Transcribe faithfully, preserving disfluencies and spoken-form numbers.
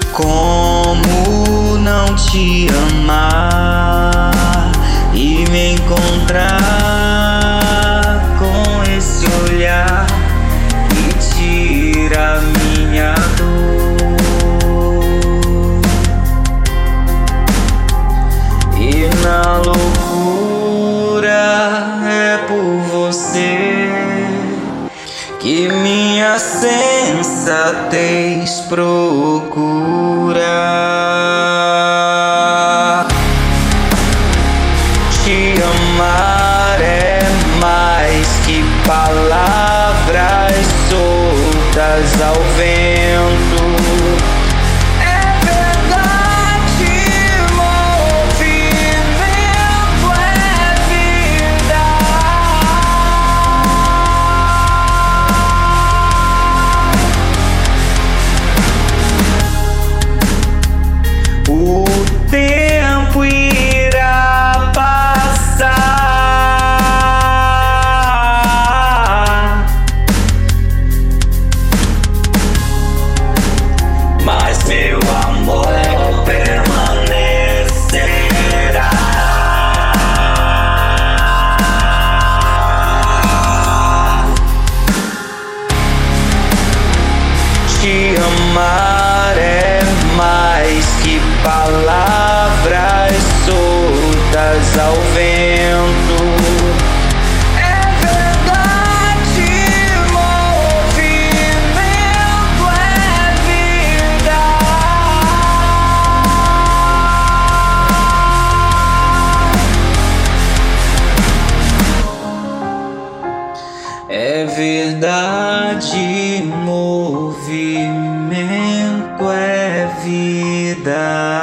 Como não te amar e me encontrar com esse olhar que tira minha dor, e na loucura é por você que minha sensatez procura. Te amar é mais que palavras soltas ao vento. O tempo irá passar, mas meu amor permanecerá. Te amar é mais que palavras soltas ao vento. É verdade, movimento é vida. É verdade, movimento é vida.